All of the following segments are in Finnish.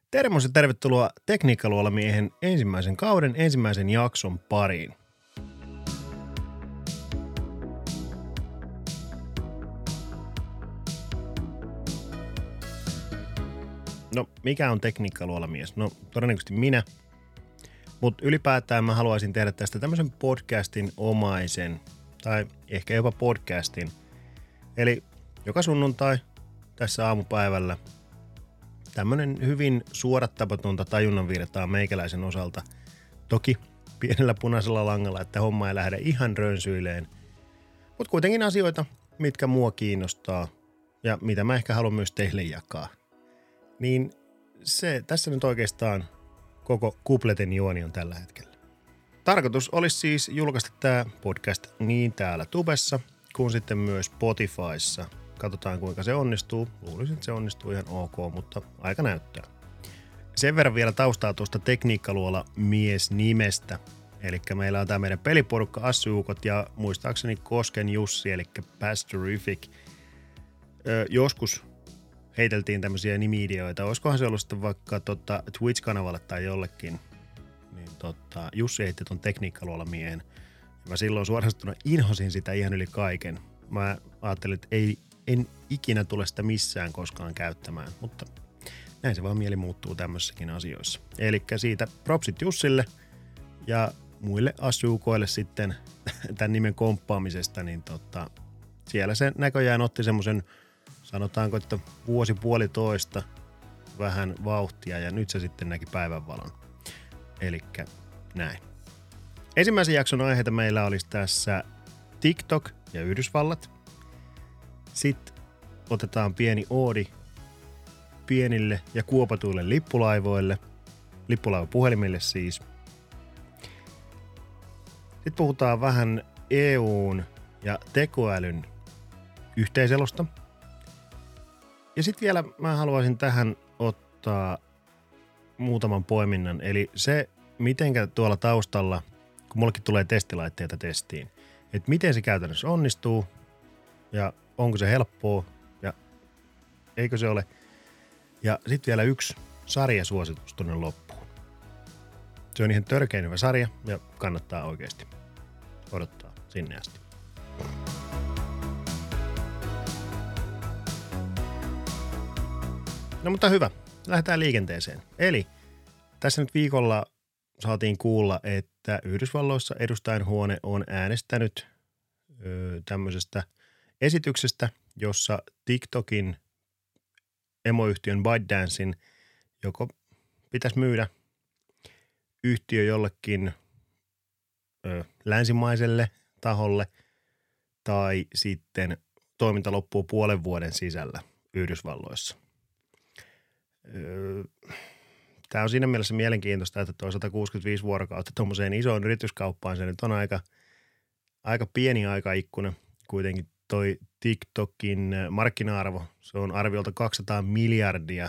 Termos ja tervetuloa Tekniikkaluolamiehen ensimmäisen kauden ensimmäisen jakson pariin. No, mikä on Tekniikkaluolamies? No, todennäköisesti minä. Mutta ylipäätään mä haluaisin tehdä tästä tämmöisen podcastin omaisen, tai ehkä jopa podcastin. Eli joka sunnuntai tässä aamupäivällä tämmöinen hyvin suodattamatonta tajunnanvirtaa meikäläisen osalta. Toki pienellä punaisella langalla, että homma ei lähde ihan rönsyileen. Mutta kuitenkin asioita, mitkä mua kiinnostaa ja mitä mä ehkä haluan myös teille jakaa. Niin se tässä nyt oikeastaan koko kupletin juoni on tällä hetkellä. Tarkoitus olisi siis julkaista tämä podcast niin täällä Tubessa kuin sitten myös Spotifyssa. Katsotaan kuinka se onnistuu. Luulisin, että se onnistuu ihan ok, mutta aika näyttää. Sen verran vielä taustaa tuosta Tekniikkaluola mies nimestä. Eli meillä on tämä meidän peliporukka Assyukot ja muistaakseni Kosken Jussi, eli Pastorific. Joskus heiteltiin tämmöisiä nimi-ideoita. Olisikohan se ollut sitten vaikka Twitch-kanavalle tai jollekin. Niin Jussi heitti ton Tekniikkaluola miehen. Mä silloin suorastuna inhosin sitä ihan yli kaiken. Mä ajattelin, että en ikinä tule sitä missään koskaan käyttämään, mutta näin se vaan mieli muuttuu tämmöisissäkin asioissa. Elikkä siitä propsit Jussille ja muille Assyukoille sitten tämän nimen komppaamisesta, niin siellä se näköjään otti semmoisen, sanotaanko, että vuosi puolitoista vähän vauhtia ja nyt se sitten näki päivänvalon. Elikkä näin. Ensimmäisen jakson aiheita meillä olisi tässä TikTok ja Yhdysvallat. Sitten otetaan pieni oodi pienille ja kuopatuille lippulaivoille, lippulaivapuhelimille siis. Sitten puhutaan vähän EU:n ja tekoälyn yhteiselosta. Ja sitten vielä mä haluaisin tähän ottaa muutaman poiminnan, eli se, mitenkä tuolla taustalla, kun mullekin tulee testilaitteita testiin, että miten se käytännössä onnistuu ja onko se helppoa ja eikö se ole. Ja sitten vielä yksi sarjasuositus tuonne loppuun. Se on ihan törkein hyvä sarja ja kannattaa oikeasti odottaa sinne asti. No mutta hyvä, lähdetään liikenteeseen. Eli tässä nyt viikolla saatiin kuulla, että Yhdysvalloissa edustajanhuone on äänestänyt tämmöisestä esityksestä, jossa TikTokin emoyhtiön ByteDancein joko pitäisi myydä yhtiö jollekin länsimaiselle taholle tai sitten toiminta loppuu puolen vuoden sisällä Yhdysvalloissa. Tämä on siinä mielessä mielenkiintoista, että tuo 165 vuorokautta tuommoiseen isoon yrityskauppaan se nyt on aika pieni aikaikkuna. Kuitenkin toi TikTokin markkina-arvo, se on arviolta $200 miljardia.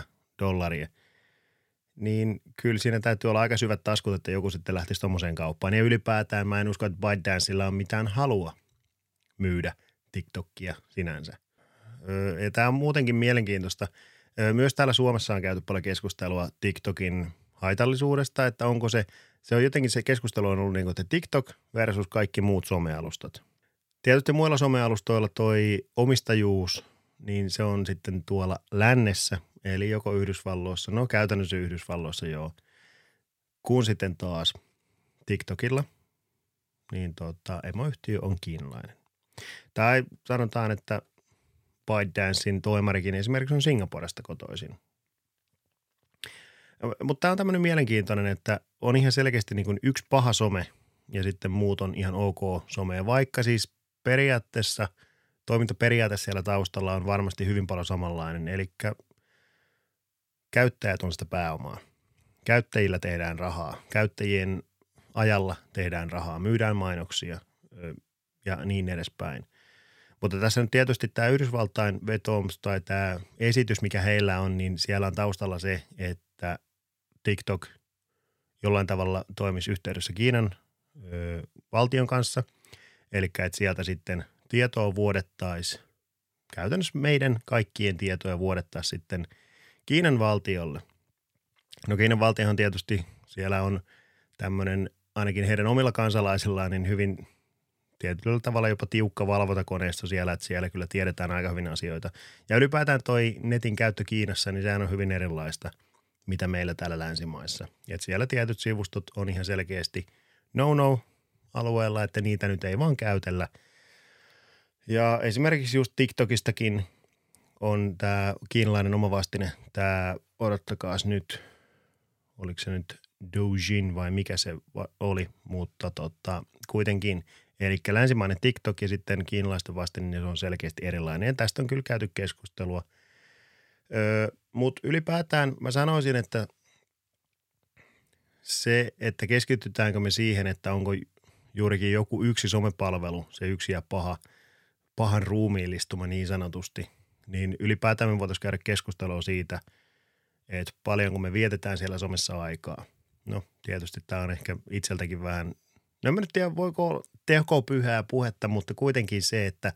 Niin kyllä siinä täytyy olla aika syvät taskut, että joku sitten lähtisi tommoseen kauppaan. Ja ylipäätään mä en usko, että ByteDancella on mitään halua myydä TikTokia sinänsä. Ja tämä on muutenkin mielenkiintoista. Myös täällä Suomessa on käyty paljon keskustelua TikTokin haitallisuudesta, että onko se on jotenkin se keskustelu on ollut niin kuin, että TikTok versus kaikki muut somealustat. Tietysti muilla somealustoilla toi omistajuus, niin se on sitten tuolla lännessä, eli joko Yhdysvalloissa, no käytännössä Yhdysvalloissa joo, kun sitten taas TikTokilla, niin emoyhtiö on kiinalainen. Tai sanotaan, että ByteDancein toimarikin esimerkiksi on Singaporesta kotoisin. Mutta tämä on tämmöinen mielenkiintoinen, että on ihan selkeästi niin kuin yksi paha some ja sitten muut on ihan ok some. Vaikka siis periaatteessa, toimintaperiaate siellä taustalla on varmasti hyvin paljon samanlainen. Eli käyttäjät on sitä pääomaa. Käyttäjillä tehdään rahaa. Käyttäjien ajalla tehdään rahaa. Myydään mainoksia ja niin edespäin. Mutta tässä nyt tietysti tämä Yhdysvaltain vetoomus tai tämä esitys, mikä heillä on, niin siellä on taustalla se, että TikTok jollain tavalla toimisi yhteydessä Kiinan valtion kanssa. Eli että sieltä sitten tietoa vuodettaisiin, käytännössä meidän kaikkien tietoja vuodettaisiin sitten Kiinan valtiolle. No Kiinan valtiohan tietysti, siellä on tämmöinen ainakin heidän omilla kansalaisillaan niin hyvin tietyllä tavalla jopa tiukka valvontakoneisto siellä, että siellä kyllä tiedetään aika hyvin asioita. Ja ylipäätään toi netin käyttö Kiinassa, niin sehän on hyvin erilaista, mitä meillä täällä länsimaissa. Et siellä tietyt sivustot on ihan selkeästi no-no-alueella, että niitä nyt ei vaan käytellä. Ja esimerkiksi just TikTokistakin on tämä kiinalainen oma vastine, tämä odottakaas nyt, oliko se nyt Doujin vai mikä se oli, mutta kuitenkin. Eli länsimainen TikTok ja sitten kiinalaisten vastine, niin se on selkeästi erilainen. Ja tästä on kyllä käyty keskustelua. Mutta ylipäätään mä sanoisin, että se, että keskitytäänkö me siihen, että onko juurikin joku yksi somepalvelu, se yksi ja pahan ruumiillistuma niin sanotusti, niin ylipäätään me voitaisiin käydä keskustelua siitä, että paljonko me vietetään siellä somessa aikaa. No tietysti tämä on ehkä itseltäkin vähän, no mä nyt tiedä voiko tekopyhää puhetta, mutta kuitenkin se, että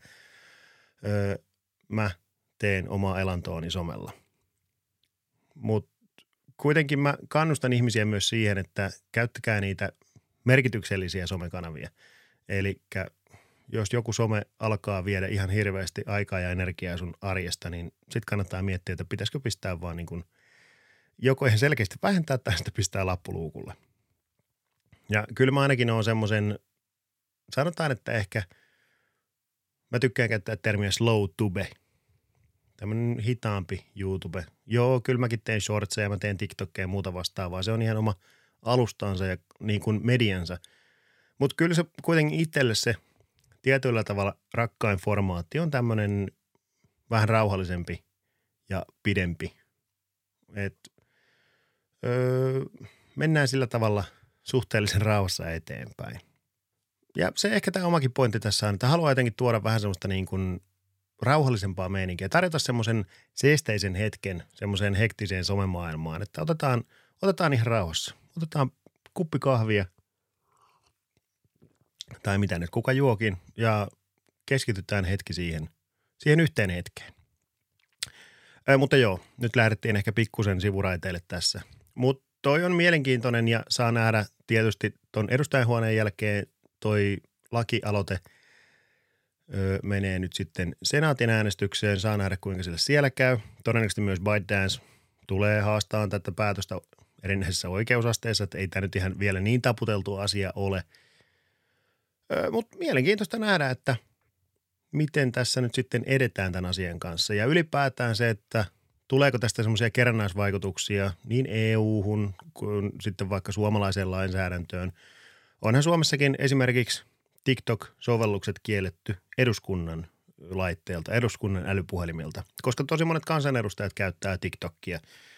mä teen omaa elantoani somella. Mutta kuitenkin mä kannustan ihmisiä myös siihen, että käyttäkää niitä merkityksellisiä somekanavia. Eli jos joku some alkaa viedä ihan hirveästi aikaa ja energiaa sun arjesta, niin sit kannattaa miettiä, että pitäisikö pistää vaan niin kuin joko ihan selkeästi vähentää tai sitä pistää lappuluukulle. Ja kyllä mä ainakin oon semmoisen, sanotaan, että ehkä mä tykkään käyttää termiä slow tube. Tämmöinen hitaampi YouTube. Joo, kyllä mäkin teen shortseja, mä teen TikTokia ja muuta vastaavaa. Se on ihan oma alustansa ja niin kuin mediansa. Mutta kyllä se kuitenkin itselle se tietyllä tavalla rakkain formaatti on tämmöinen vähän rauhallisempi ja pidempi. Mennään sillä tavalla suhteellisen rauhassa eteenpäin. Ja se ehkä tämä omakin pointti tässä on, että haluaa jotenkin tuoda vähän semmoista niin kuin rauhallisempaa meininkiä. Tarjota semmoisen seesteisen hetken semmoiseen hektiseen somemaailmaan, että otetaan ihan rauhassa. Otetaan kuppi kahvia tai mitä nyt kuka juokin ja keskitytään hetki siihen yhteen hetkeen. Mutta joo, nyt lähdettiin ehkä pikkusen sivuraiteille tässä. Mutta toi on mielenkiintoinen ja saa nähdä tietysti ton edustajahuoneen jälkeen toi lakialoite menee nyt sitten senaatin äänestykseen. Saa nähdä, kuinka sille siellä käy. Todennäköisesti myös ByteDance tulee haastamaan tätä päätöstä erinäisissä oikeusasteissa, että ei tämä nyt ihan vielä niin taputeltu asia ole. Mutta mielenkiintoista nähdä, että miten tässä nyt sitten edetään tämän asian kanssa. Ja ylipäätään se, että tuleeko tästä semmoisia kerrannaisvaikutuksia niin EU-hun kuin sitten vaikka suomalaiseen lainsäädäntöön. Onhan Suomessakin esimerkiksi TikTok-sovellukset kielletty eduskunnan laitteelta, eduskunnan älypuhelimilta, koska tosi monet kansanedustajat käyttää TikTokia.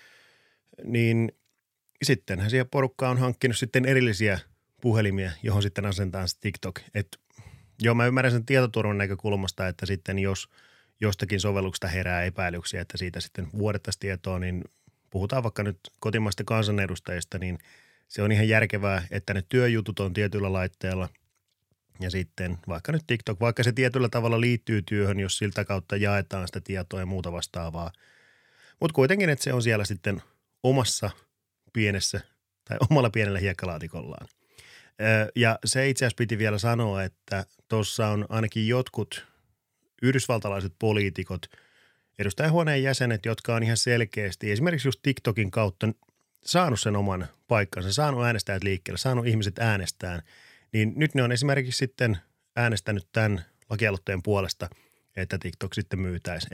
Niin sittenhän siihen porukka on hankkinut sitten erillisiä puhelimia, johon sitten asentaa se TikTok. Joo, mä ymmärrän sen tietoturvan näkökulmasta, että sitten jos jostakin sovelluksesta herää epäilyksiä, että siitä sitten vuodettaisiin tietoa, niin puhutaan vaikka nyt kotimaista kansanedustajista, niin se on ihan järkevää, että ne työjutut on tietyllä laitteella ja sitten vaikka nyt TikTok, vaikka se tietyllä tavalla liittyy työhön, jos siltä kautta jaetaan sitä tietoa ja muuta vastaavaa. Mutta kuitenkin, että se on siellä sitten omassa pienessä tai omalla pienellä hiekkalaatikollaan. Ja se itse asiassa piti vielä sanoa, että tuossa on ainakin jotkut yhdysvaltalaiset poliitikot, edustajahuoneen jäsenet, jotka on ihan selkeästi esimerkiksi just TikTokin kautta saanut sen oman paikkansa, saanut äänestäjät liikkeelle, saanut ihmiset äänestään, niin nyt ne on esimerkiksi sitten äänestänyt tämän lakialoitteen puolesta, että TikTok sitten myytäisi.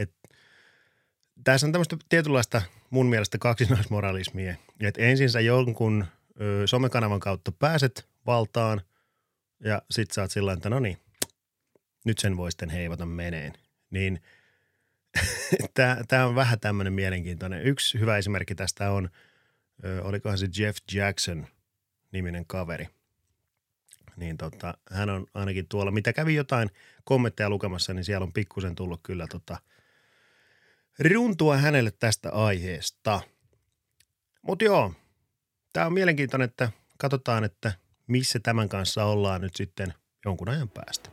Tässä on tämmöistä tietynlaista mun mielestä kaksinaismoralismia, että ensin sä jonkun somekanavan kautta pääset valtaan ja sit sä oot sillä että no niin, nyt sen voi sitten heivata meneen. Niin tämä on vähän tämmöinen mielenkiintoinen. Yksi hyvä esimerkki tästä on, olikohan se Jeff Jackson niminen kaveri. Niin hän on ainakin tuolla, mitä kävi jotain kommentteja lukemassa, niin siellä on pikkusen tullut kyllä runtua hänelle tästä aiheesta. Mutta joo, tämä on mielenkiintoinen, että katsotaan, että missä tämän kanssa ollaan nyt sitten jonkun ajan päästä.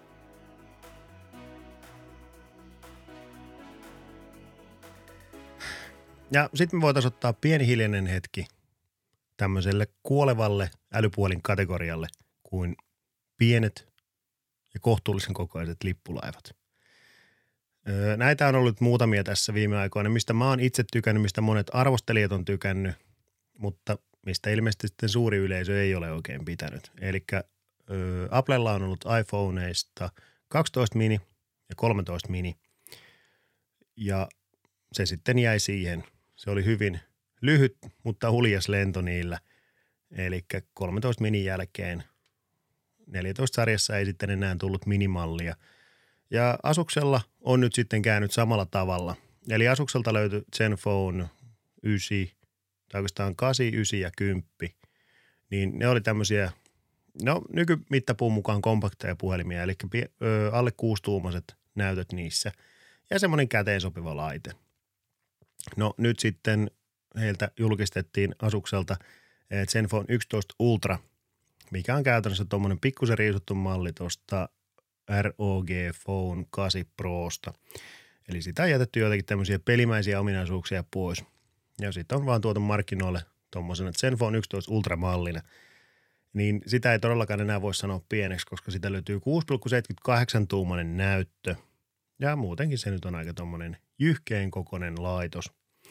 Ja sitten me voitaisiin ottaa pieni hiljainen hetki tämmöiselle kuolevalle älypuhelin kategorialle kuin pienet ja kohtuullisen kokoiset lippulaivat. Näitä on ollut muutamia tässä viime aikoina, mistä mä oon itse tykännyt, mistä monet arvostelijat on tykännyt, mutta mistä ilmeisesti sitten suuri yleisö ei ole oikein pitänyt. Eli Applella on ollut iPhoneista 12 mini ja 13 mini ja se sitten jäi siihen. Se oli hyvin lyhyt, mutta huljas lento niillä. Eli 13 minin jälkeen 14-sarjassa ei sitten enää tullut minimallia. Ja Asuksella on nyt sitten käynyt samalla tavalla. Eli Asukselta löytyi Zenfone 9, tai oikeastaan 8, 9 ja 10. Niin ne oli tämmöisiä, nykymittapuun mukaan kompakteja puhelimia, eli alle 6-tuumaiset näytöt niissä. Ja semmoinen käteen sopiva laite. No nyt sitten heiltä julkistettiin Asukselta Zenfone 11 Ultra, mikä on käytännössä tuommoinen pikkusen riisuttu malli tuosta ROG Phone 8 Prosta. Eli sitä on jätetty joitakin tämmöisiä pelimäisiä ominaisuuksia pois. Ja sitten on vaan tuotu markkinoille tuommoisena Zenfone 11 Ultra-mallina. Niin sitä ei todellakaan enää voi sanoa pieneksi, koska sitä löytyy 6,78-tuumainen näyttö. Ja muutenkin se nyt on aika tuommoinen jyhkeen kokoinen laitos.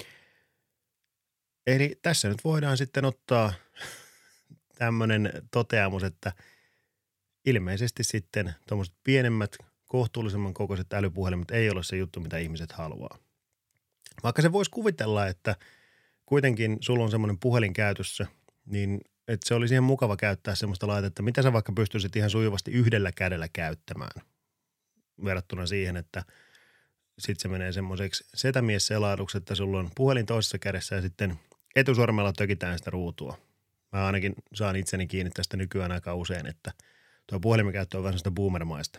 Eli tässä nyt voidaan sitten ottaa tämmöinen toteamus, että ilmeisesti sitten tuommoiset pienemmät, kohtuullisemman kokoiset älypuhelimet ei ole se juttu, mitä ihmiset haluaa. Vaikka se voisi kuvitella, että kuitenkin sulla on semmoinen puhelin käytössä, niin että se olisi ihan mukava käyttää semmoista laitetta, mitä sä vaikka pystyisit ihan sujuvasti yhdellä kädellä käyttämään. Verrattuna siihen, että sitten se menee semmoiseksi setämies-selailuksi, että sulla on puhelin toisessa kädessä ja sitten etusormella tökitään sitä ruutua. Mä ainakin saan itseni kiinni tästä nykyään aika usein, että tuo puhelimen käyttö on vähän sellaista boomermaista.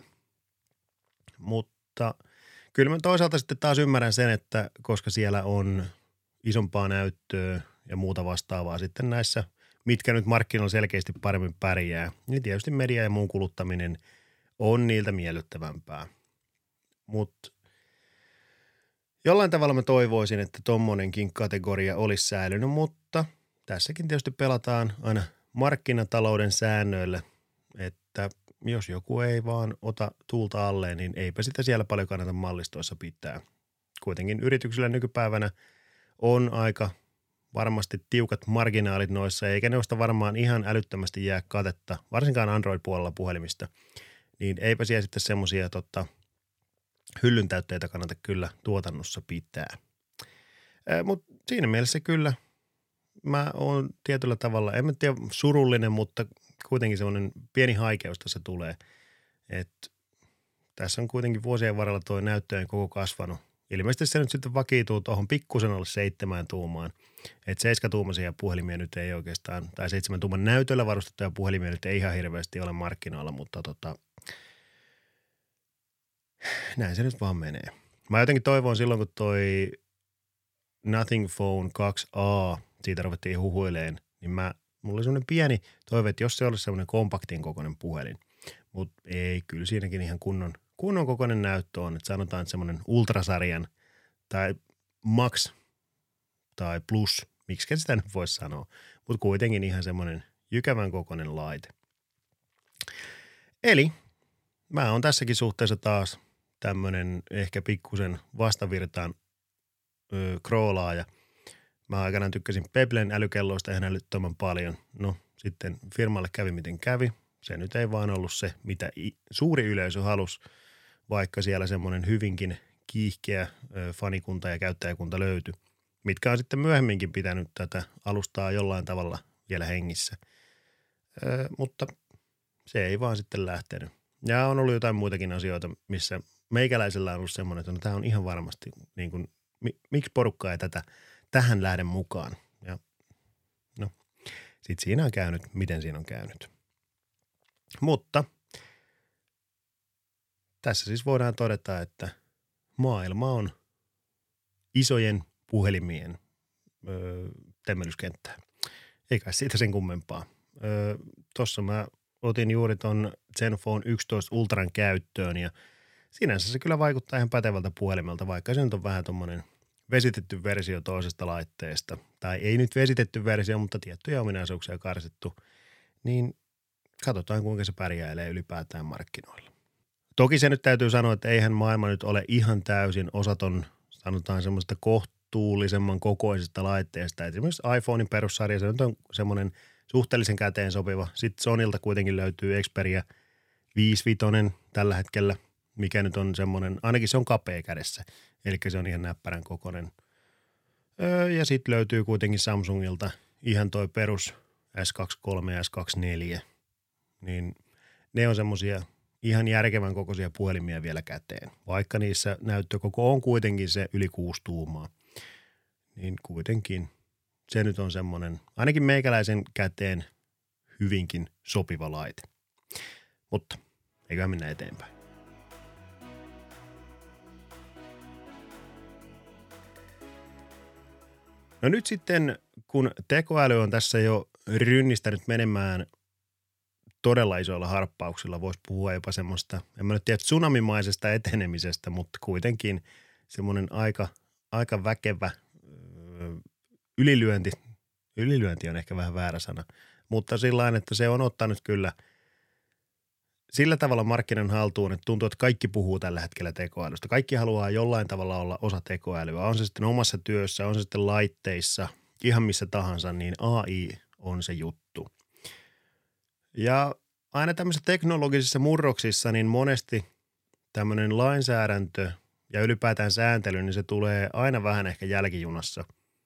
Mutta kyllä mä toisaalta sitten taas ymmärrän sen, että koska siellä on isompaa näyttöä ja muuta vastaavaa sitten näissä, mitkä nyt markkinoilla selkeästi paremmin pärjää, niin tietysti media ja muun kuluttaminen on niiltä miellyttävämpää. Mutta jollain tavalla mä toivoisin, että tommonenkin kategoria olisi säilynyt, mutta tässäkin tietysti pelataan aina markkinatalouden säännöillä, että jos joku ei vaan ota tuulta alleen, niin eipä sitä siellä paljon kannata mallistoissa pitää. Kuitenkin yrityksillä nykypäivänä on aika varmasti tiukat marginaalit noissa, eikä noista varmaan ihan älyttömästi jää katetta, varsinkaan Android-puolella puhelimista, niin eipä siellä sitten semmoisia hyllyntäytteitä kannata kyllä tuotannossa pitää. Mutta siinä mielessä kyllä mä oon tietyllä tavalla, en mä tiedä surullinen, mutta kuitenkin semmoinen pieni haikeus tässä tulee. Että tässä on kuitenkin vuosien varrella tuo näyttöjen koko kasvanut. Ilmeisesti se nyt sitten vakiituu tuohon pikkusen alle 7 tuumaan. Että 7-tuumaisia puhelimia nyt ei oikeastaan, tai 7 tuuman näytöllä varustettuja puhelimia nyt ei ihan hirveästi ole markkinoilla, mutta näin se nyt vaan menee. Mä jotenkin toivon silloin, kun toi Nothing Phone 2A, siitä ruvettiin huhuileen, niin mulla oli semmoinen pieni toive, että jos se olisi semmoinen kompaktin kokoinen puhelin. Mutta ei, kyllä siinäkin ihan kunnon kokoinen näyttö on, että sanotaan, että semmoinen ultrasarjan tai max tai plus, miksi sitä nyt voisi sanoa, mutta kuitenkin ihan semmoinen jykävän kokoinen laite. Eli mä oon tässäkin suhteessa taas tämmöinen ehkä pikkusen vastavirtaan kroolaaja. Mä aikanaan tykkäsin Pebblen älykelloista ihan älyttömän paljon. No sitten firmalle kävi miten kävi. Se nyt ei vaan ollut se, mitä suuri yleisö halusi, vaikka siellä semmoinen hyvinkin kiihkeä fanikunta ja käyttäjäkunta löytyi, mitkä on sitten myöhemminkin pitänyt tätä alustaa jollain tavalla vielä hengissä. Mutta se ei vaan sitten lähtenyt. Ja on ollut jotain muitakin asioita, missä meikäläisellä on ollut semmoinen, että no, tämä on ihan varmasti, niin kuin, miksi porukka ei tähän lähde mukaan. Ja no, sitten siinä on käynyt, miten siinä on käynyt. Mutta tässä siis voidaan todeta, että maailma on isojen puhelimien temmellyskenttää. Eikä siitä sen kummempaa. Tossa mä otin juuri ton Zenfone 11 Ultran käyttöön ja sinänsä se kyllä vaikuttaa ihan pätevältä puhelimelta, vaikka se nyt on vähän tommonen vesitetty versio toisesta laitteesta, tai ei nyt vesitetty versio, mutta tiettyjä ominaisuuksia karsittu, niin katsotaan kuinka se pärjäilee ylipäätään markkinoilla. Toki se nyt täytyy sanoa, että eihän maailma nyt ole ihan täysin osaton, sanotaan semmoista kohtuullisemman kokoisesta laitteesta. Esimerkiksi iPhonein perussarja, se nyt on semmoinen suhteellisen käteen sopiva. Sitten Sonylta kuitenkin löytyy Xperia 5.5 tällä hetkellä, mikä nyt on semmoinen, ainakin se on kapea kädessä, eli se on ihan näppärän kokoinen. Ja sitten löytyy kuitenkin Samsungilta ihan toi perus S23 ja S24, niin ne on semmoisia ihan järkevän kokoisia puhelimia vielä käteen. Vaikka niissä näyttökoko on kuitenkin se yli 6 tuumaa, niin kuitenkin se nyt on semmoinen, ainakin meikäläisen käteen hyvinkin sopiva laite. Mutta eiköhän mennä eteenpäin. No nyt sitten, kun tekoäly on tässä jo rynnistänyt menemään todella isoilla harppauksilla, voisi puhua jopa semmoista, en mä nyt tiedä tsunamimaisesta etenemisestä, mutta kuitenkin semmoinen aika väkevä ylilyönti on ehkä vähän väärä sana, mutta sillain, että se on ottanut kyllä sillä tavalla markkinan haltuun, että tuntuu, että kaikki puhuu tällä hetkellä tekoälystä. Kaikki haluaa jollain tavalla olla osa tekoälyä. On se sitten omassa työssä, on se sitten laitteissa, ihan missä tahansa, niin AI on se juttu. Ja aina tämmöisissä teknologisissa murroksissa, niin monesti tämmöinen lainsäädäntö ja ylipäätään sääntely, niin se tulee aina vähän ehkä jälkijunassa.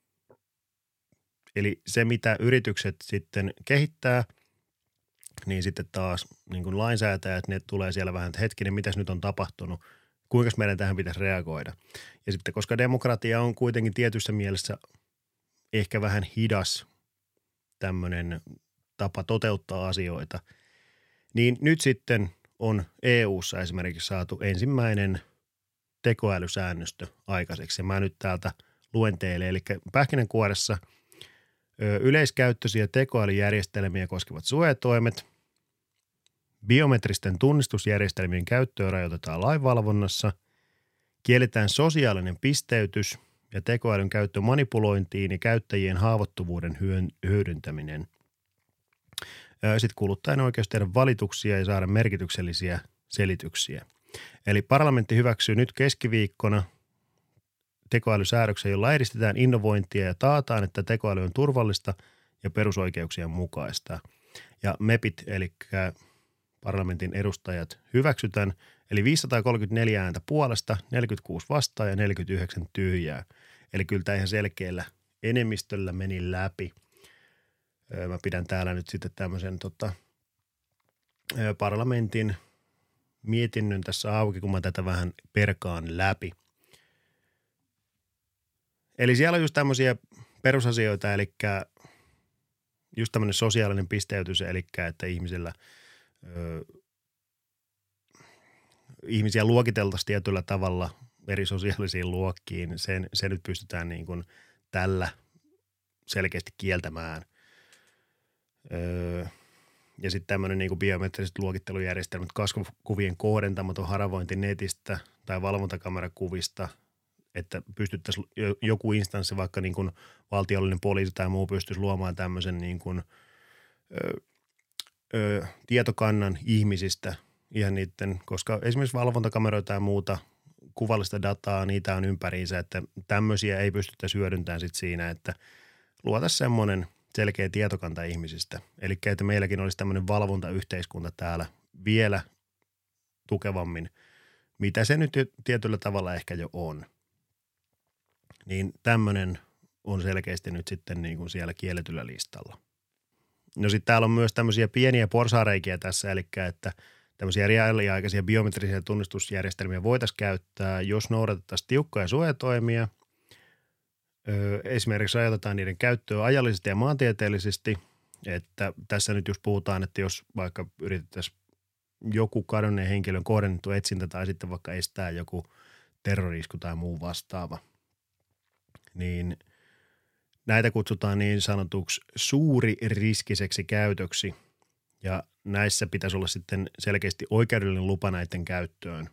Eli se, mitä yritykset sitten kehittää, niin sitten taas niin kuin lainsäätäjät, ne tulee siellä vähän, että hetkinen, mitäs nyt on tapahtunut, kuinka meidän tähän pitäisi reagoida. Ja sitten, koska demokratia on kuitenkin tietyssä mielessä ehkä vähän hidas tämmöinen tapa toteuttaa asioita, niin nyt sitten on EU:ssa esimerkiksi saatu ensimmäinen tekoälysäännöstö aikaiseksi. Ja mä nyt täältä luen teille, eli pähkinänkuoressa yleiskäyttöisiä tekoälyjärjestelmiä koskevat suojatoimet, biometristen tunnistusjärjestelmien käyttöä rajoitetaan lainvalvonnassa, kielletään sosiaalinen pisteytys ja tekoälyn käyttö manipulointiin ja käyttäjien haavoittuvuuden hyödyntäminen. Sitten kuluttajan oikeus tehdä valituksia ja saada merkityksellisiä selityksiä. Eli parlamentti hyväksyy nyt keskiviikkona tekoälysäädöksen, jolla edistetään innovointia ja taataan, että tekoäly on turvallista ja perusoikeuksien mukaista. Ja MEPit, eli parlamentin edustajat, hyväksytään, eli 534 ääntä puolesta, 46 vastaan ja 49 tyhjää. Eli kyllä tämä ihan selkeällä enemmistöllä meni läpi. Mä pidän täällä nyt sitten tämmöisen parlamentin mietinnön tässä auki, kun mä tätä vähän perkaan läpi. Eli siellä on just tämmöisiä perusasioita, eli just tämmöinen sosiaalinen pisteytys, eli että ihmisiä luokiteltaisiin tietyllä tavalla eri sosiaalisiin luokkiin. Se nyt pystytään niin kuin tällä selkeästi kieltämään. Ja sitten tämmöinen niin kuin biometriset luokittelujärjestelmät, kasvokuvien kohdentamaton haravointi netistä tai valvontakamerakuvista, että pystyttäisiin joku instanssi, vaikka niin kuin valtiollinen poliisi tai muu pystyisi luomaan tämmöisen niin kuin, tietokannan ihmisistä ihan niiden, koska esimerkiksi valvontakameroita ja muuta kuvallista dataa, niitä on ympäriinsä, että tämmöisiä ei pystyttäisi hyödyntämään sit siinä, että luotaisiin semmoinen selkeä tietokanta ihmisistä. Eli että meilläkin olisi tämmöinen valvontayhteiskunta täällä vielä tukevammin, mitä se nyt tietyllä tavalla ehkä jo on. Niin tämmöinen on selkeästi nyt sitten niin kuin siellä kielletyllä listalla. No sitten täällä on myös tämmöisiä pieniä porsareikiä tässä, eli että tämmöisiä reaaliaikaisia biometrisiä tunnistusjärjestelmiä voitaisiin käyttää, jos noudatettaisiin tiukkoja suojatoimia. Esimerkiksi rajoitetaan niiden käyttöä ajallisesti ja maantieteellisesti, että tässä nyt just puhutaan, että jos vaikka yritettäisiin joku kadonneen henkilön kohdennettu etsintä tai sitten vaikka estää joku terrorisku tai muu vastaava, niin näitä kutsutaan niin sanotuksi suuririskiseksi käytöksi ja näissä pitäisi olla sitten selkeästi oikeudellinen lupa näiden käyttöön.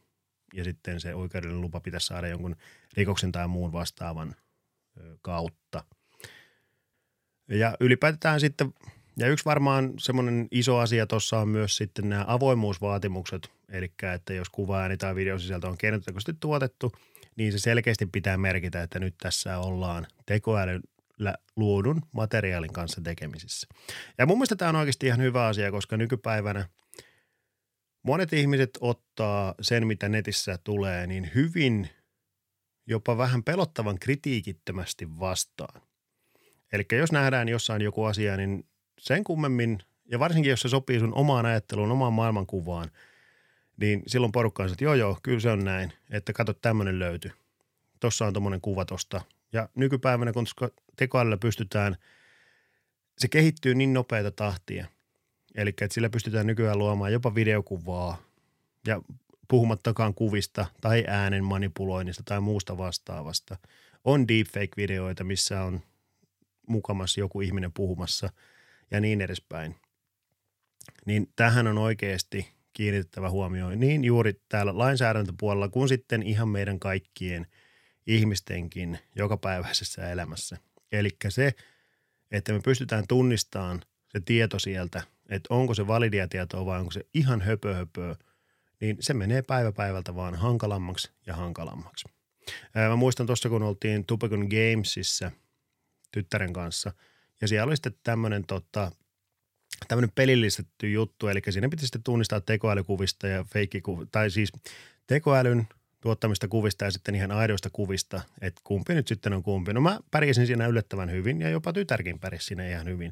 ja sitten se oikeudellinen lupa pitäisi saada jonkun rikoksen tai muun vastaavan kautta. Ja ylipäätään sitten, ja yksi varmaan semmoinen iso asia tuossa on myös sitten nämä avoimuusvaatimukset, eli että jos kuva, ääni tai videosisältö on keinotekoisesti tuotettu, niin se selkeästi pitää merkitä, että nyt tässä ollaan tekoälyllä luodun materiaalin kanssa tekemisissä. Ja mun mielestä tämä on oikeasti ihan hyvä asia, koska nykypäivänä monet ihmiset ottaa sen, mitä netissä tulee, niin hyvin jopa vähän pelottavan kritiikittömästi vastaan. Eli jos nähdään jossain joku asia, niin sen kummemmin, ja varsinkin jos se sopii sun omaan ajatteluun, omaan maailmankuvaan, niin silloin porukka on, että joo, kyllä se on näin, että kato tämmöinen löytyi. Tossa on tommoinen kuva tosta. Ja nykypäivänä, kun tekoälyllä pystytään, se kehittyy niin nopeata tahtia. Eli että sillä pystytään nykyään luomaan jopa videokuvaa ja puhumattakaan kuvista tai äänen manipuloinnista tai muusta vastaavasta. On deepfake-videoita, missä on mukamassa joku ihminen puhumassa ja niin edespäin. Niin tähän on oikeasti kiinnitettävä huomioon niin juuri täällä lainsäädäntöpuolella kuin sitten ihan meidän kaikkien ihmistenkin jokapäiväisessä elämässä. Eli se, että me pystytään tunnistamaan se tieto sieltä, että onko se validia tietoa vai onko se ihan höpöhöpöä, niin se menee päivä päivältä vaan hankalammaksi ja hankalammaksi. Mä muistan tuossa, kun oltiin Tupacon Gamesissa tyttären kanssa ja siellä oli sitten tämmöinen pelillistetty juttu, eli siinä piti sitten tunnistaa tekoälykuvista ja tai siis tekoälyn tuottamista kuvista ja sitten ihan aidoista kuvista, että kumpi nyt sitten on kumpi. No mä pärjäsin siinä yllättävän hyvin ja jopa tytärkin pärjäsi siinä ihan hyvin.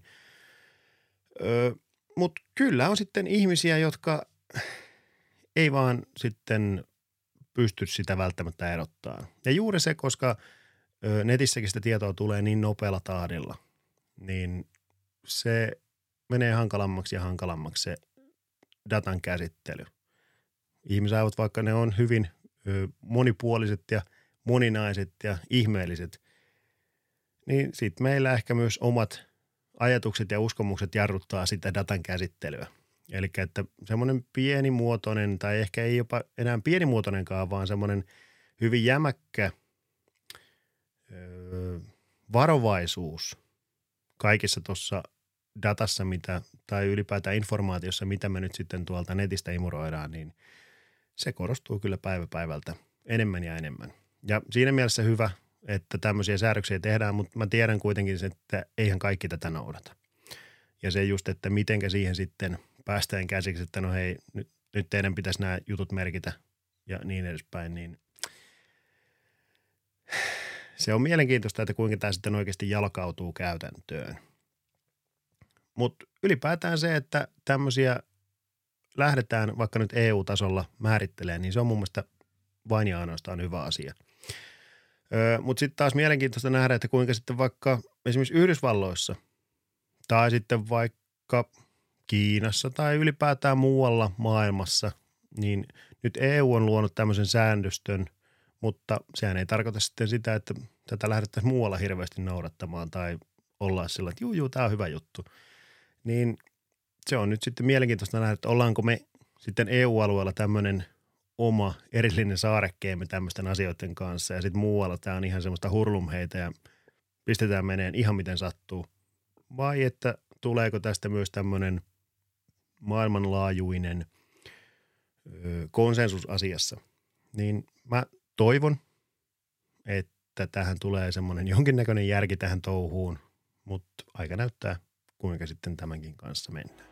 Mutta kyllä on sitten ihmisiä, jotka ei vaan sitten pysty sitä välttämättä erottaa. Ja juuri se, koska netissäkin sitä tietoa tulee niin nopealla tahdilla, niin se menee hankalammaksi ja hankalammaksi se datan käsittely. Ihmisaivot, vaikka ne on hyvin monipuoliset ja moninaiset ja ihmeelliset, niin sitten meillä ehkä myös omat ajatukset ja uskomukset jarruttaa sitä datan käsittelyä. Eli että semmoinen pienimuotoinen tai ehkä ei jopa enää pienimuotoinenkaan, vaan semmoinen hyvin jämäkkä varovaisuus kaikessa tuossa datassa, tai ylipäätään informaatiossa, mitä me nyt sitten tuolta netistä imuroidaan, niin se korostuu kyllä päivä päivältä enemmän ja enemmän. Ja siinä mielessä hyvä, että tämmöisiä säädöksiä tehdään, mutta mä tiedän kuitenkin, että eihän kaikki tätä noudata. Ja se just, että mitenkä siihen sitten päästään käsiksi, että no hei, nyt teidän pitäisi nämä jutut merkitä ja niin edespäin, niin se on mielenkiintoista, että kuinka tämä sitten oikeasti jalkautuu käytäntöön. Mutta ylipäätään se, että tämmöisiä lähdetään vaikka nyt EU-tasolla määrittelemään, niin se on mun mielestä vain ja ainoastaan hyvä asia. Mutta sitten taas mielenkiintoista nähdä, että kuinka sitten vaikka esimerkiksi Yhdysvalloissa tai sitten vaikka Kiinassa tai ylipäätään muualla maailmassa, niin nyt EU on luonut tämmöisen säännöstön, mutta sehän ei tarkoita sitten sitä, että tätä lähdettäisiin muualla hirveästi noudattamaan tai ollaan sillä, että juu, tämä on hyvä juttu. Niin se on nyt sitten mielenkiintoista nähdä, että ollaanko me sitten EU-alueella tämmöinen oma erillinen saarekkeemme tämmöisten asioiden kanssa ja sitten muualla tämä on ihan semmoista hurlumheitä ja pistetään meneen ihan miten sattuu. Vai että tuleeko tästä myös tämmöinen maailmanlaajuinen konsensus asiassa. Niin mä toivon, että tähän tulee semmoinen jonkinnäköinen järki tähän touhuun, mutta aika näyttää, kuinka sitten tämänkin kanssa mennään.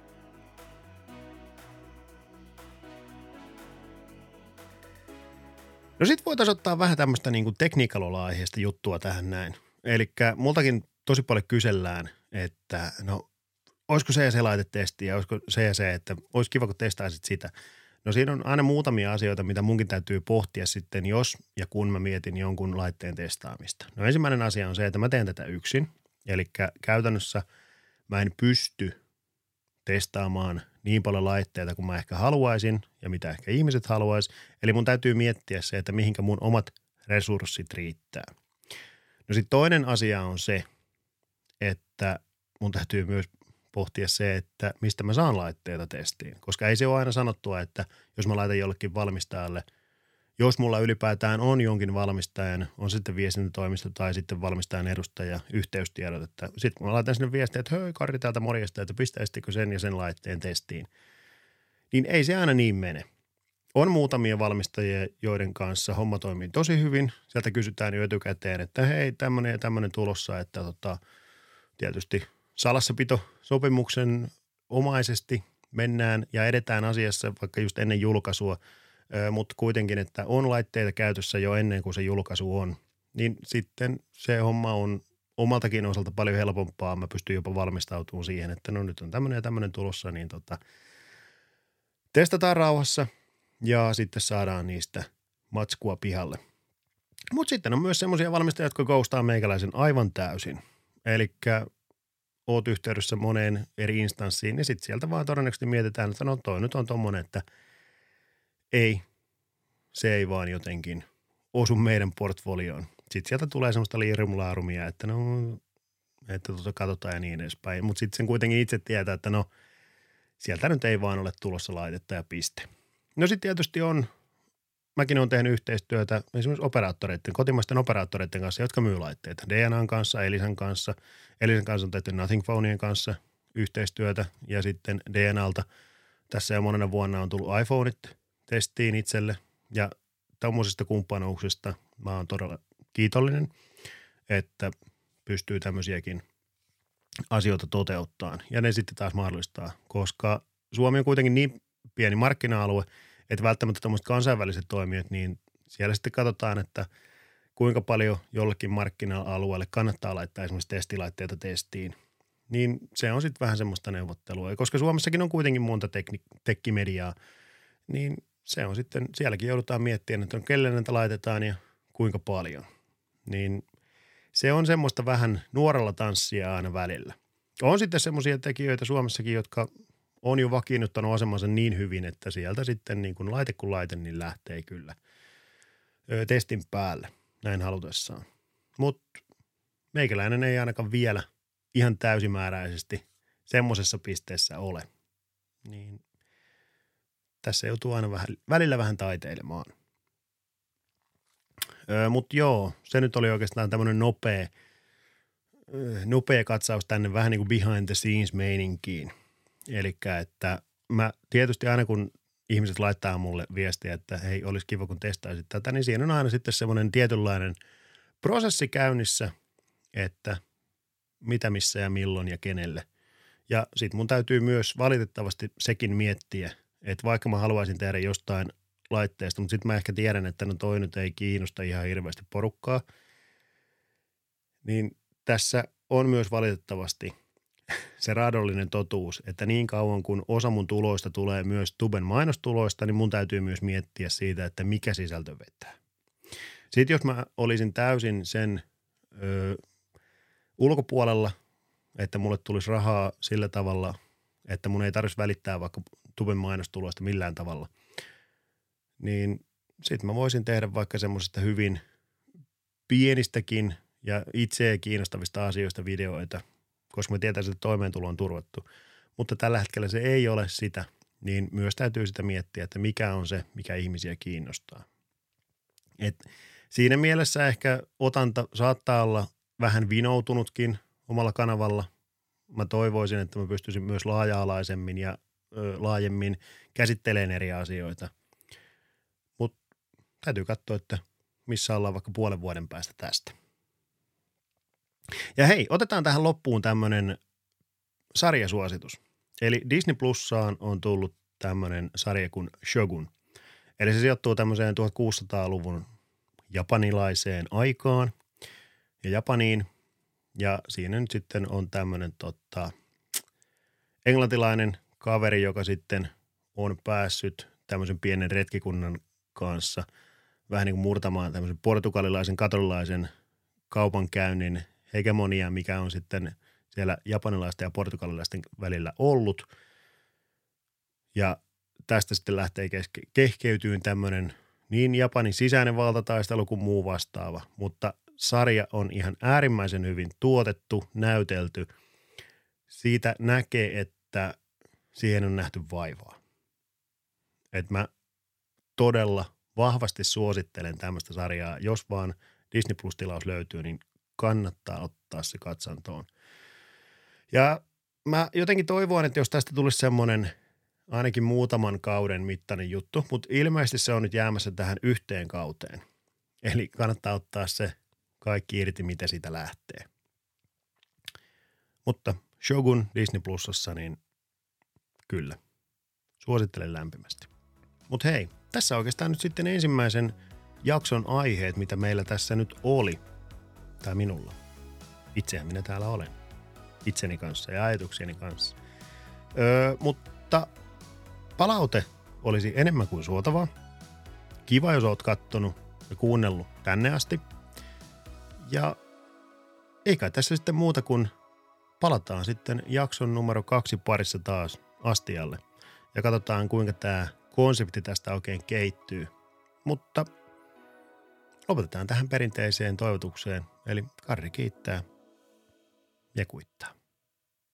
No sit voitaisiin ottaa vähän tämmöistä niin kuin tekniikalola-aiheesta juttua tähän näin. Elikkä multakin tosi paljon kysellään, että no olisiko se ja se laitetesti ja olisiko se ja se, että olisi kiva kun testaisit sitä. No siinä on aina muutamia asioita, mitä munkin täytyy pohtia sitten, jos ja kun mä mietin jonkun laitteen testaamista. No ensimmäinen asia on se, että mä teen tätä yksin. Eli käytännössä mä en pysty testaamaan niin paljon laitteita kuin mä ehkä haluaisin ja mitä ehkä ihmiset haluaisi. Eli mun täytyy miettiä se, että mihinkä mun omat resurssit riittää. No sitten toinen asia on se, että mun täytyy myös pohtia se, että mistä mä saan laitteita testiin. Koska ei se ole aina sanottua, että jos mä laitan jollekin valmistajalle jos mulla ylipäätään on jonkin valmistajan, on sitten viestintätoimisto tai sitten valmistajan edustaja, yhteystiedot, että sitten kun mä laitan sinne viestiä, että hei Karri täältä morjesta, että pistäisittekö sen ja sen laitteen testiin, niin ei se aina niin mene. On muutamia valmistajia, joiden kanssa homma toimii tosi hyvin. Sieltä kysytään jo etukäteen, että hei tämmöinen ja tämmöinen tulossa, että tietysti salassapitosopimuksen omaisesti mennään ja edetään asiassa vaikka just ennen julkaisua, mutta kuitenkin, että on laitteita käytössä jo ennen kuin se julkaisu on, niin sitten se homma on omaltakin osalta paljon helpompaa. Mä pystyn jopa valmistautumaan siihen, että no nyt on tämmöinen ja tämmöinen tulossa, niin testataan rauhassa ja sitten saadaan niistä matskua pihalle. Mutta sitten on myös semmoisia valmistajia, jotka ghostaa meikäläisen aivan täysin. Elikkä oot yhteydessä moneen eri instanssiin, niin sitten sieltä vaan todennäköisesti mietitään, että no toi nyt on tommonen, että se ei vaan jotenkin osu meidän portfolioon. Sitten sieltä tulee semmoista liirumlaarumia, että katsotaan ja niin edespäin. Mutta sitten sen kuitenkin itse tietää, että no sieltä nyt ei vaan ole tulossa laitetta ja piste. No sitten tietysti mäkin olen tehnyt yhteistyötä esimerkiksi kotimaisten operaattoreiden kanssa, jotka myy laitteita. DNAn kanssa, Elisan kanssa. Elisan kanssa on tehty Nothing Phoneien kanssa yhteistyötä ja sitten DNAlta tässä jo monena vuonna on tullut iPhoneit testiin itselle ja tämmöisistä kumppanuuksista mä oon todella kiitollinen, että pystyy tämmöisiäkin asioita toteuttamaan ja ne sitten taas mahdollistaa, koska Suomi on kuitenkin niin pieni markkina-alue, että välttämättä tämmöiset kansainväliset toimijat, niin siellä sitten katsotaan, että kuinka paljon jollekin markkina-alueelle kannattaa laittaa esimerkiksi testilaitteita testiin. Niin se on sitten vähän semmoista neuvottelua. Ja koska Suomessakin on kuitenkin monta tekkimediaa, niin se on sitten, sielläkin joudutaan miettimään, että kelle näitä laitetaan ja kuinka paljon. Niin se on semmoista vähän nuoralla tanssia aina välillä. On sitten semmoisia tekijöitä Suomessakin, jotka on jo vakiinnuttanut asemansa niin hyvin, että sieltä sitten niin kuin laite, niin lähtee kyllä testin päälle näin halutessaan. Mutta meikäläinen ei ainakaan vielä ihan täysimääräisesti semmoisessa pisteessä ole. Niin tässä joutuu aina välillä vähän taiteilemaan. Mutta joo, se nyt oli oikeastaan tämmöinen nopea katsaus tänne vähän niin kuin behind the scenes meininkiin. Elikkä, että mä tietysti aina kun ihmiset laittaa mulle viestiä, että hei, olisi kiva kun testaisit tätä, niin siinä on aina sitten semmoinen tietynlainen prosessi käynnissä, että mitä, missä ja milloin ja kenelle. Ja sit mun täytyy myös valitettavasti sekin miettiä, että vaikka mä haluaisin tehdä jostain laitteesta, mutta sitten mä ehkä tiedän, että no toi nyt ei kiinnosta ihan hirveästi porukkaa, niin tässä on myös valitettavasti se raadollinen totuus, että niin kauan kun osa mun tuloista tulee myös Tuben mainostuloista, niin mun täytyy myös miettiä siitä, että mikä sisältö vetää. Sitten jos mä olisin täysin sen ulkopuolella, että mulle tulisi rahaa sillä tavalla, että mun ei tarvitsisi välittää vaikka Tuben mainostuloista millään tavalla, niin sitten mä voisin tehdä vaikka semmoisista hyvin pienistäkin ja itseä kiinnostavista asioista videoita, koska mä tietäisin, että toimeentulo on turvattu. Mutta tällä hetkellä se ei ole sitä, niin myös täytyy sitä miettiä, että mikä on se, mikä ihmisiä kiinnostaa. Et siinä mielessä ehkä otanta saattaa olla vähän vinoutunutkin omalla kanavalla. Mä toivoisin, että mä pystyisin myös laaja-alaisemmin ja laajemmin käsittelemään eri asioita. Mutta täytyy katsoa, että missä ollaan vaikka puolen vuoden päästä tästä. Ja hei, otetaan tähän loppuun tämmöinen sarjasuositus. Eli Disney Plussaan on tullut tämmöinen sarja kuin Shogun. Eli se sijoittuu tämmöiseen 1600-luvun japanilaiseen aikaan ja Japaniin. Ja siinä nyt sitten on tämmöinen englantilainen kaveri, joka sitten on päässyt tämmöisen pienen retkikunnan kanssa vähän niin kuin murtamaan tämmöisen portugalilaisen, katolilaisen kaupankäynnin hegemonia, mikä on sitten siellä japanilaisten ja portugalilaisten välillä ollut. Ja tästä sitten lähtee kehkeytyyn tämmöinen niin Japanin sisäinen valtataistelu kuin muu vastaava, mutta sarja on ihan äärimmäisen hyvin tuotettu, näytelty. Siitä näkee, että siihen on nähty vaivaa. Että mä todella vahvasti suosittelen tämmöistä sarjaa. Jos vaan Disney Plus-tilaus löytyy, niin kannattaa ottaa se katsantoon. Ja mä jotenkin toivon, että jos tästä tulisi semmoinen ainakin muutaman kauden mittainen juttu, mutta ilmeisesti se on nyt jäämässä tähän yhteen kauteen. Eli kannattaa ottaa se kaikki irti, mitä siitä lähtee. Mutta Shogun Disney Plusassa, niin kyllä, suosittelen lämpimästi. Mutta hei, tässä oikeastaan nyt sitten ensimmäisen jakson aiheet, mitä meillä tässä nyt oli, tai minulla. Itsehän minä täällä olen, itseni kanssa ja ajatuksieni kanssa. Mutta palaute olisi enemmän kuin suotavaa. Kiva, jos oot kattonut ja kuunnellut tänne asti. Ja eikä tässä sitten muuta kuin palataan sitten jakson numero 2 parissa taas astialle. Ja katsotaan, kuinka tämä konsepti tästä oikein kehittyy. Mutta lopetetaan tähän perinteiseen toivotukseen. Eli Karri kiittää ja kuittaa.